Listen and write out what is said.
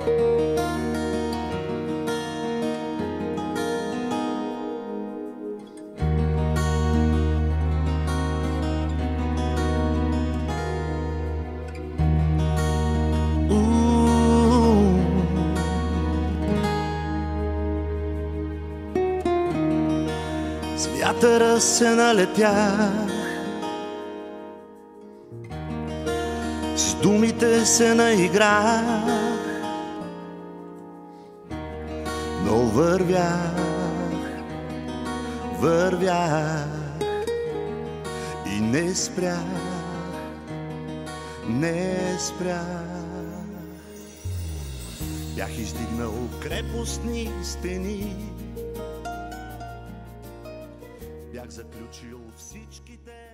С вятъра се налетях, с думите се наиграх, но вървях и не спрях. Бях издигнал крепостни стени, бях заключил всичките